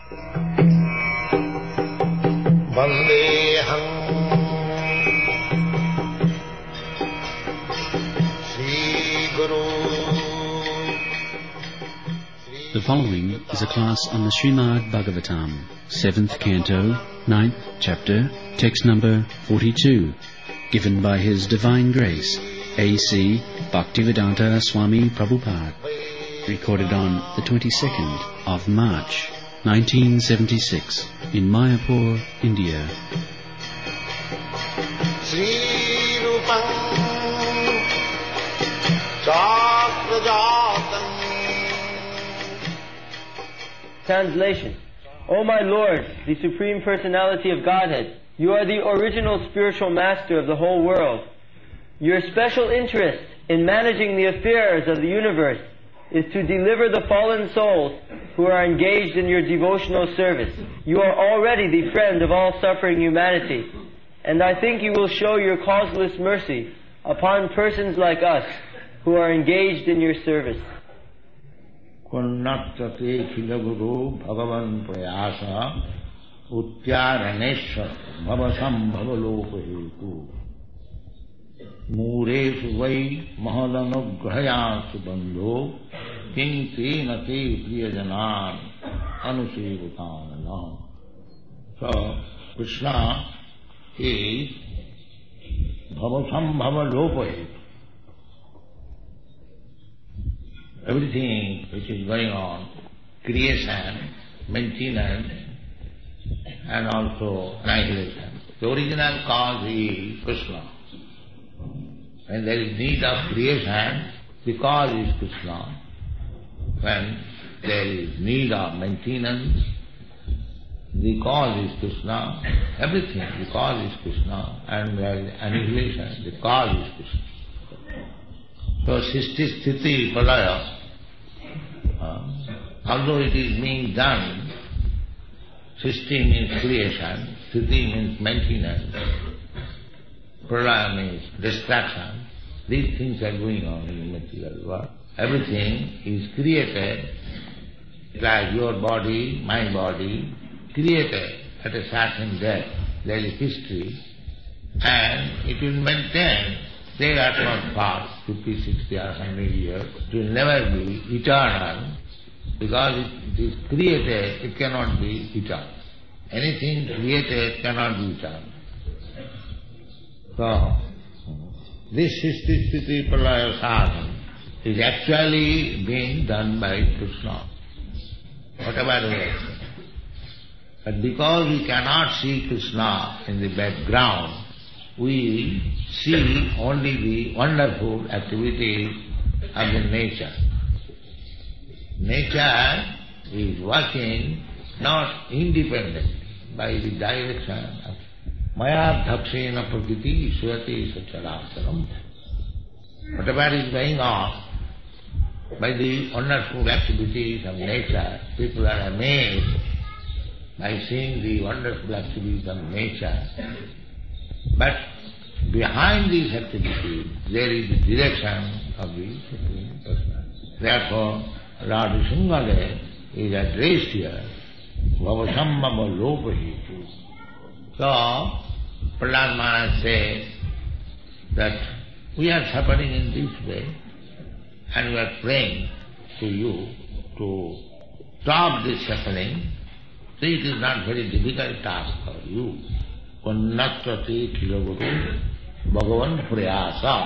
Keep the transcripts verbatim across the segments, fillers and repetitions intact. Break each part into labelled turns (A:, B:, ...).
A: Vandeham Sri Guru.
B: The following is a class on the Srimad Bhagavatam, seventh canto, ninth chapter, text number forty-two, given by His Divine Grace, A C Bhaktivedanta Swami Prabhupada, recorded on the twenty-second of March, nineteen seventy-six, in Mayapur, India.
A: Sri Rupam Chakrajatam.
C: Translation. O my Lord, the Supreme Personality of Godhead, you are the original spiritual master of the whole world. Your special interest in managing the affairs of the universe is to deliver the fallen souls who are engaged in your devotional service. You are already the friend of all suffering humanity, and I think you will show your causeless mercy upon persons like us who are engaged in your service.
D: Kunnatate khilaguru bhagavan prayasa uttyaraneshwar bhavasam bhavalopahetu muresu vai mahadanugrhayasu bandho kinkena te priyajanan anusevatanam. So, Krishna is bhavasam bhavalopahetu. Everything which is going on, creation, maintenance, and also annihilation. The original cause is Krishna. When there is need of creation, the cause is Krishna. When there is need of maintenance, the cause is Krishna. Everything, the cause is Krishna. And there is annihilation, the cause is Krishna. So, Sisti Sthiti Pralaya, uh, although it is being done, Sisti means creation, Sthiti means maintenance, Pralaya means destruction. These things are going on in the material world. Everything is created, like your body, my body, created at a certain depth. There is history, and it will maintain. They are not past, fifty, sixty or one hundred years. It will never be eternal, because it is created, it cannot be eternal. Anything created cannot be eternal. So, this Sisti Sthiti Pralaya sadhana is actually being done by Krishna, whatever we are saying. But because we cannot see Krishna in the background, we see only the wonderful activities of the nature. Nature is working not independently, by the direction of Maya Dhakshena Prakriti Swati Sacharasaram. Whatever is going on, by the wonderful activities of nature, people are amazed by seeing the wonderful activities of nature. But behind these activities, there is the direction of the Supreme Personality. Therefore, Lord Nrsimhadev is addressed here, Bhavasambhava lopahetu. So, Prahlad Maharaj says that we are suffering in this way, and we are praying to you to stop this suffering. So it is not very difficult task for you. Kunnatate khilaguru bhagavan prayasa.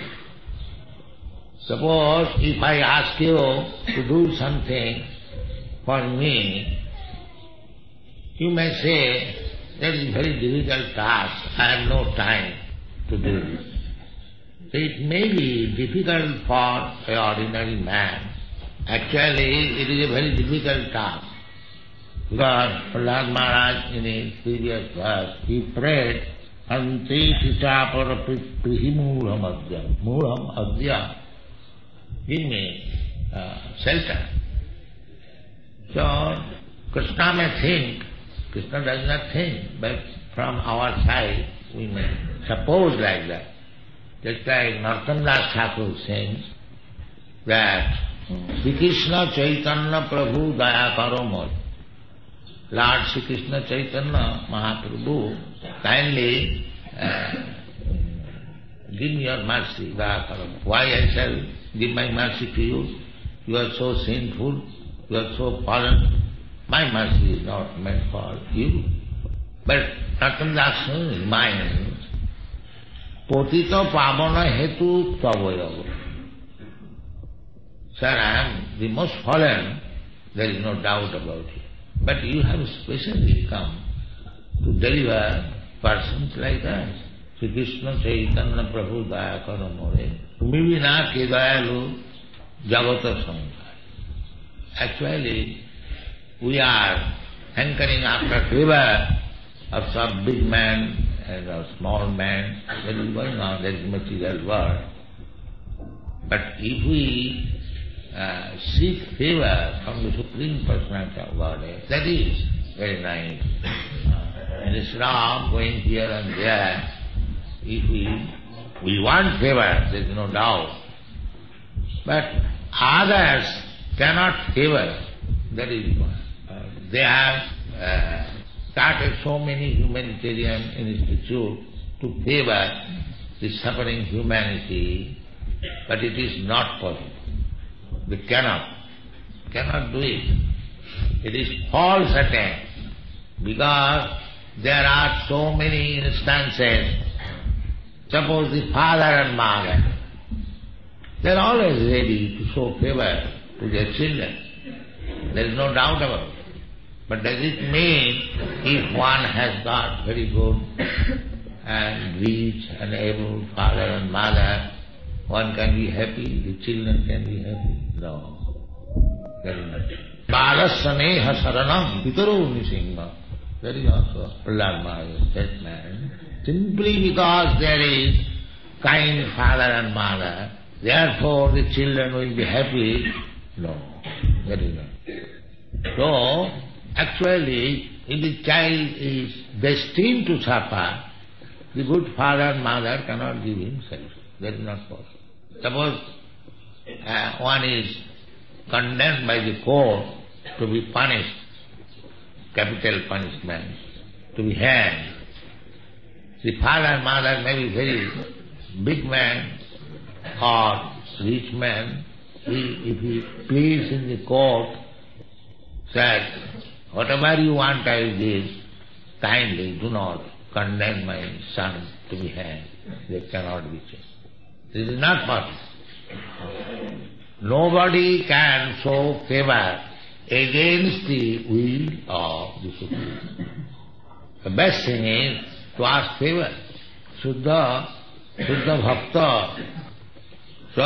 D: Suppose if I ask you to do something for me, you may say, that is a very difficult task, I have no time to do this. So it may be difficult for an ordinary man. Actually, it is a very difficult task. Because Prahlad Maharaj in his previous verse, he prayed, Ante Chitapara Prihimurham Adya. Murham Adya. Give me uh, shelter. So, Krishna may think, Krishna does not think, but from our side we may suppose like that. Just like Narottam Das Thakur sings that Shri Krishna Chaitanya Prabhu Daya Karo Mor. Lord Sri Krishna Chaitanya Mahaprabhu, kindly uh, give me your mercy. Why I shall give my mercy to you? You are so sinful, you are so fallen. My mercy is not meant for you. But Narottam reminds, Potito Pavana Hetu Tavoyago. Sir, I am the most fallen, there is no doubt about it. But you have specially come to deliver persons like us. Sri Krishna Chaitanya Prabhu Daya Karo More. Tumi bina ke dayalu jagata samudaya. Actually, we are hankering after favor of some big man and a small man. That is going on, that is material world. But if we uh, seek favor from the Supreme Personality of Godhead, that is very nice. Uh, instead of going here and there, if we, we want favor, there is no doubt. But others cannot favor, that is why. Uh, they have uh, started so many humanitarian institutes to favor the suffering humanity, but it is not possible. They cannot, cannot do it. It is false attempt, because there are so many instances. Suppose the father and mother, they are always ready to show favor to their children. There is no doubt about it. But does it mean if one has got very good and rich and able father and mother, one can be happy, the children can be happy? No. Very much. Balasaneha saranam pitaro nisingha. There is also Prahlad Maharaj's statement. Simply because there is kind father and mother, therefore the children will be happy. No, that is not. So, actually, if the child is destined to suffer, the good father and mother cannot give him shelter. That is not possible. Suppose uh, one is condemned by the court to be punished, capital punishment, to be hanged. The father and mother may be very big man or rich man. He, if he pleads in the court, says, whatever you want I will give, kindly do not condemn my son to be hanged. They cannot be changed. This is not possible. Nobody can show favor against the will of the Supreme. The best thing is to ask favor. Shuddha, Shuddha Bhakta. So,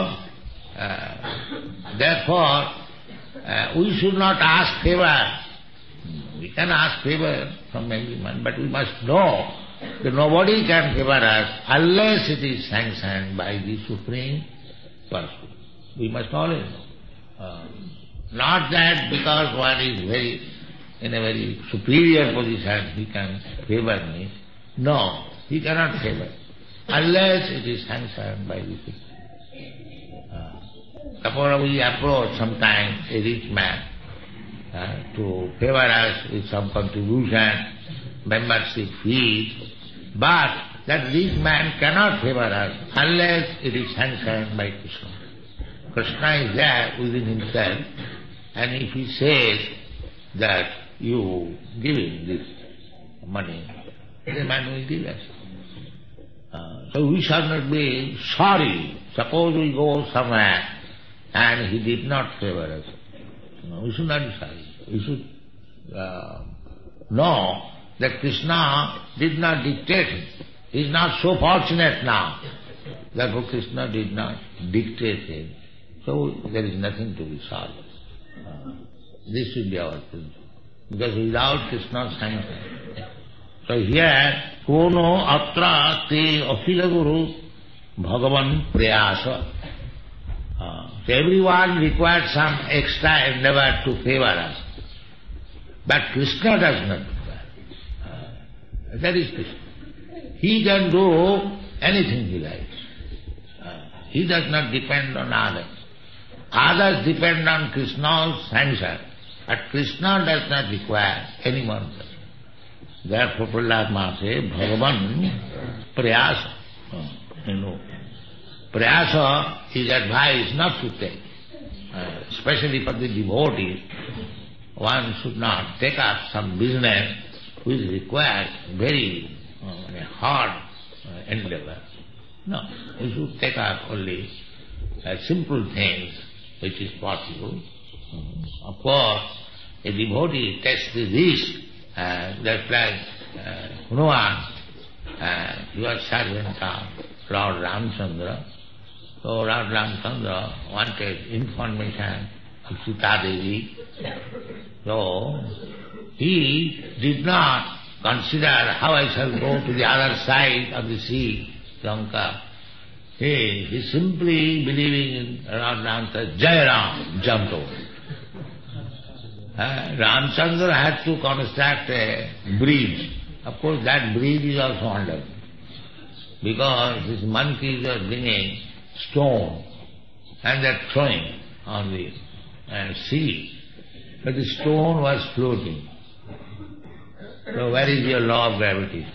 D: uh, therefore, uh, we should not ask favor. We can ask favor from everyone, but we must know that nobody can favor us unless it is sanctioned by the Supreme Person. We must always know. Uh, not that because one is very in a very superior position, he can favor me. No, he cannot favor, unless it is sanctioned by the Supreme. Uh, suppose we approach sometimes a rich man uh, to favor us with some contribution, membership fees, but that rich man cannot favor us unless it is sanctioned by Krishna. Krishna is there within himself, and if he says that you give him this money, the man will give us. Uh, so we shall not be sorry. Suppose we go somewhere and he did not favor us. No, we should not be sorry. We should uh, know that Krishna did not dictate him. He is not so fortunate now. Therefore Krishna did not dictate him. So there is nothing to be sorry. Uh, this should be our principle. Because without Krishna's sanction. So here, kono atra te akhila guru bhagavan prayasa. Uh, so everyone requires some extra endeavor to favor us. But Krishna does not require. Uh, that is Krishna. He can do anything he likes. Uh, he does not depend on others. Others depend on Krishna's sanction. But Krishna does not require any mantra. Therefore Prahlad Maha says, Bhagavan Prayasa. You know, Prayasa is advised not to take. Uh, especially for the devotees, one should not take up some business which requires very uh, hard uh, endeavor. No, we should take up only uh, simple things which is possible. Uh, of course, a devotee takes the risk, uh, just like uh, Hanuman, uh, he was servant of Lord Ramchandra. So Lord Ramchandra wanted information of Sita Devi. So he did not consider how I shall go to the other side of the sea, Lanka. He, he simply believing in Lord Ramchandra, Jai Ram, jumped over. Uh, Ramchandra had to construct a bridge. Of course that bridge is also under. Because these monkeys are bringing stone and they are throwing on the uh, sea. But the stone was floating. So where is your law of gravity?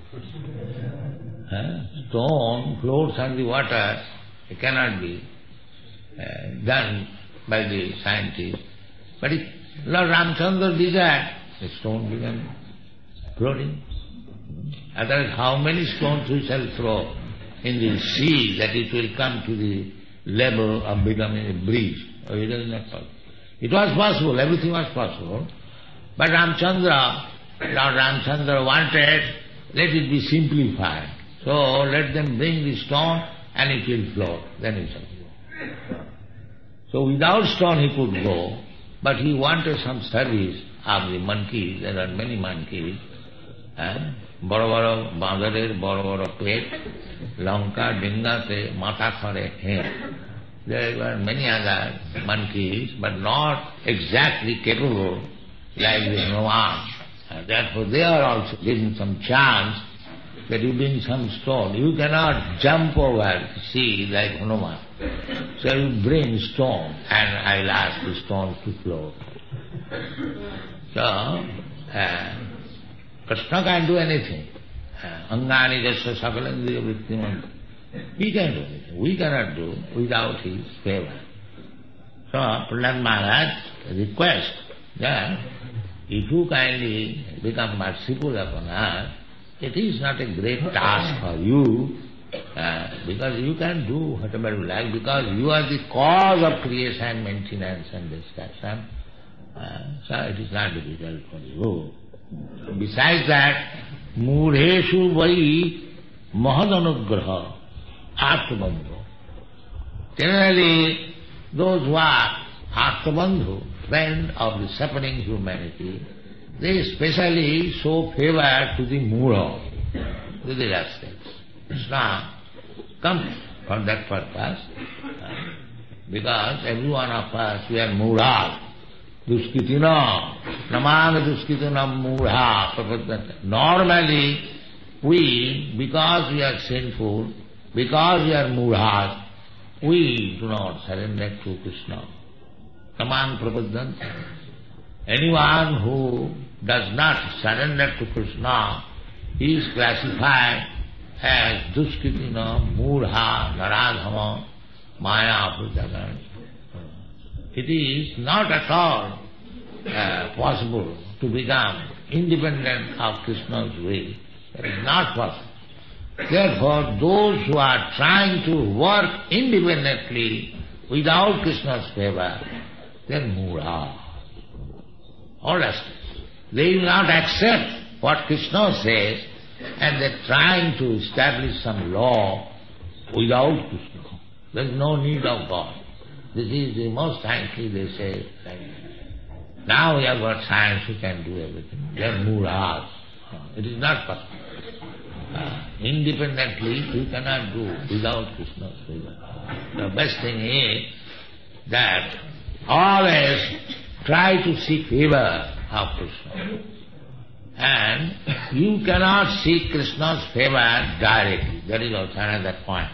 D: Huh? Stone floats on the water. It cannot be uh, done by the scientists. But if Lord Ramchandra desired, the stone began floating. Otherwise, how many stones we shall throw in the sea that it will come to the level of becoming a bridge? Oh, it is not possible. It was possible, everything was possible. But Ramchandra, Lord Ramchandra wanted, let it be simplified. So let them bring the stone and it will float. Then it shall go. So without stone he could go, but he wanted some service of the monkeys. There are many monkeys. Eh? বড় বড় বাঁদরের বড় বড় পেট লঙ্কা ডিঙ্গাতে মাথা করে হেঁ. There were many other monkeys, but not exactly capable like the Hanuman. Therefore they are also given some chance that you bring some stone. You cannot jump over the sea like Hanuman. So you bring stone and I will ask the stone to float. So, uh, Krishna can do anything. Angani jasya sakalendriya vrittimanta. He can do anything. We cannot do without his favor. So Prahlad Maharaj requests that if you kindly become merciful upon us, it is not a great task for you, uh, because you can do whatever you like, because you are the cause of creation, maintenance and destruction. Uh, so it is not difficult for you. Besides that, Mudheshu vai mahadanugraha Arthabandhu. Generally, those who are Arthabandhu, friend of the suffering humanity, they especially show favor to the Mudha, to the rascals. Krishna comes for that purpose, because every one of us, we are Mudhas. Duskitina, namanga duskitina mudha prapaddanta. Normally, we, because we are sinful, because we are mudhas, we do not surrender to Krishna. Namanga prapaddanta. Anyone who does not surrender to Krishna is classified as duskitina, mudha, naradhama, maya prajagan. It is not at all uh, possible to become independent of Krishna's will. That is not possible. Therefore, those who are trying to work independently without Krishna's favor, they are mudha. All rascals. They will not accept what Krishna says, and they are trying to establish some law without Krishna. There is no need of God. This is the most frankly they say, like, now we have got science, we can do everything. They are mudhas. It is not possible. Uh, independently you cannot do without Krishna's favor. The best thing is that always try to seek favor of Krishna. And you cannot seek Krishna's favor directly. That is also another point.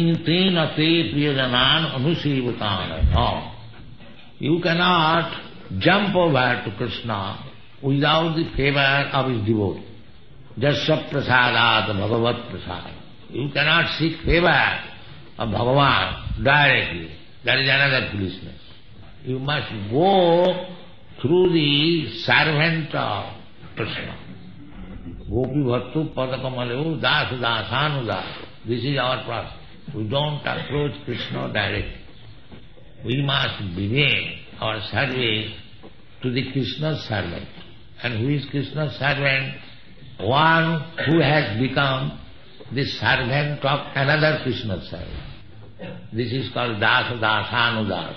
D: Kintina te priyajanan anusivutana. No. You cannot jump over to Krishna without the favor of his devotee. Jasya prasadat bhagavat prasad. You cannot seek favor of Bhagavan directly. That is another foolishness. You must go through the servant of Krishna. Gopi bhattu padakamaleu das dasanudas. This is our process. We don't approach Krishna directly. We must begin our service to the Krishna's servant. And who is Krishna's servant? One who has become the servant of another Krishna's servant. This is called dasa dasanudas.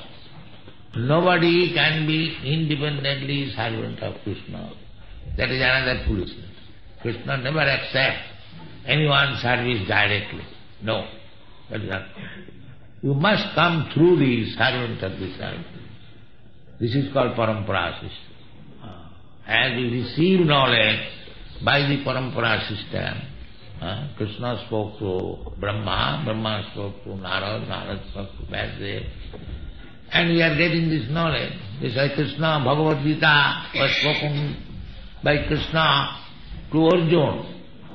D: Nobody can be independently servant of Krishna. That is another foolishness. Krishna never accepts anyone's service directly. No, that is not. You must come through the servant of the servant. This is called parampara system. As you receive knowledge by the parampara system, uh, Krishna spoke to Brahma, Brahma spoke to Narad, Narad spoke to Vasudev, and we are getting this knowledge. This is Krishna, Bhagavad Gita was spoken by Krishna to Arjuna.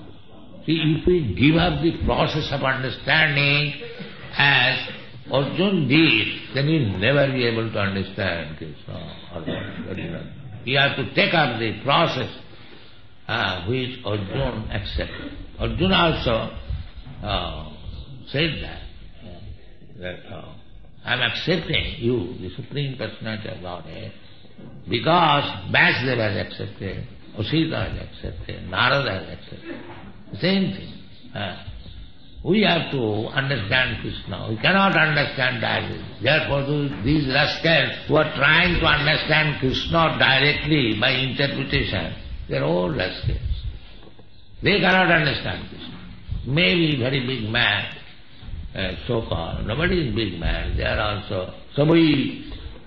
D: See, if we give up the process of understanding as Arjuna did, then we will never be able to understand Krishna or Bhagavad. We have to take up the process uh, which Arjuna accepted. Arjuna also uh, said that, uh, that uh, I am accepting you, the Supreme Personality of Godhead, because Vasudev has accepted, Asita has accepted, Narada has accepted. The same thing. Uh, we have to understand Krishna. We cannot understand directly. Therefore, these rascals who are trying to understand Krishna directly by interpretation, they are all rascals. They cannot understand Krishna. Maybe very big man, uh, so-called. Nobody is big man. They are also Sabai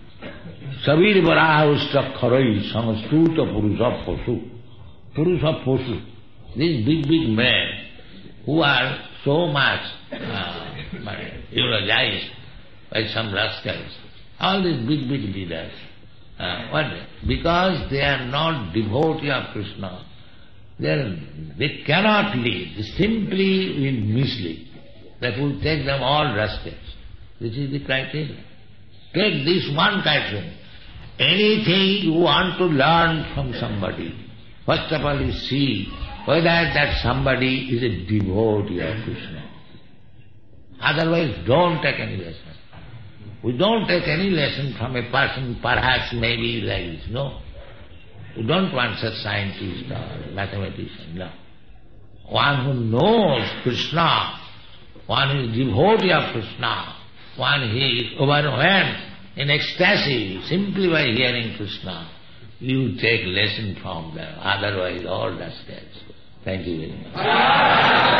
D: Sabir Varaha Ustakharai Samasthuta Purusha Posu. Purusha Posu. These big, big men who are so much uh, eulogized by some rascals, all these big, big leaders, uh, what? Because they are not devotee of Krishna, they, are, they cannot lead, they simply will mislead. That will take them all rascals. This is the criteria. Take this one criteria. Anything you want to learn from somebody, first of all you see whether that somebody is a devotee of Krishna. Otherwise, don't take any lesson. We don't take any lesson from a person perhaps maybe like this. No. We don't want such scientist or mathematician. No. One who knows Krishna, one who is devotee of Krishna, one who is overwhelmed in ecstasy simply by hearing Krishna, you take lesson from them. Otherwise, all rascals. Thank you very much.